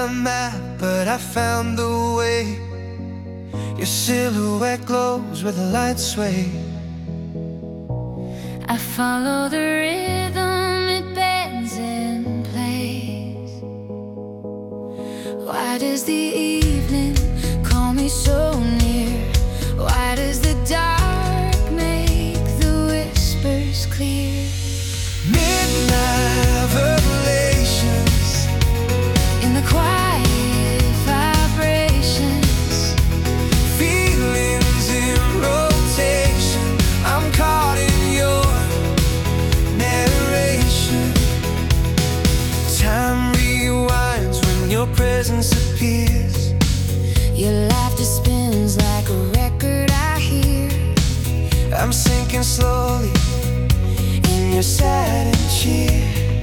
my map, but I found the way. Your silhouette glows where the lights sway. I follow the rhythm, it bends and plays. Why does the evening call me so near? Why does the dark make the whispers clear? Midnight revelations In the quiet vibrations, feelings in rotation. I'm caught in your narration. Time rewinds when your presence appears. your laughter spins like a record I hear. I'm sinking slowly in your saddened cheer.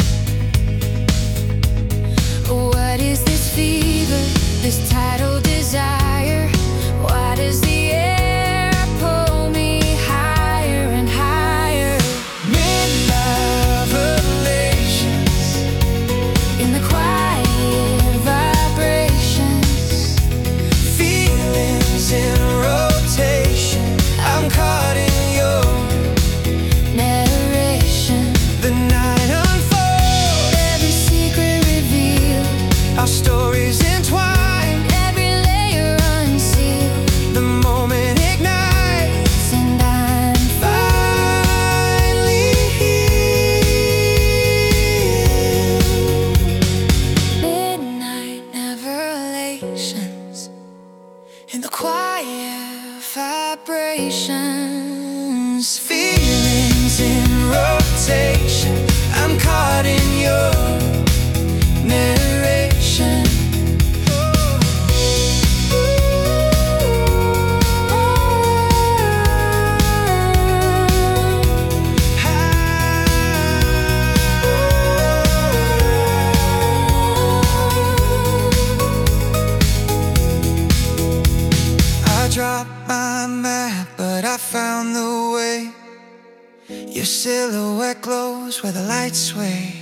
What is this fever, this tidal desire? Why does the air pull me higher and higher? Midnight revelations In the quiet vibrations, feelings in rotation. I'm caught in your narration, the night unfolds, every secret revealed, our stories entwined. every layer unsealed, The moment ignites, and I'm finally healed. midnight revelations. In the quiet vibrations, Feelings in rotation. I'm caught in your narration. I dropped my map, but I found the way. Your silhouette glows where the lights sway.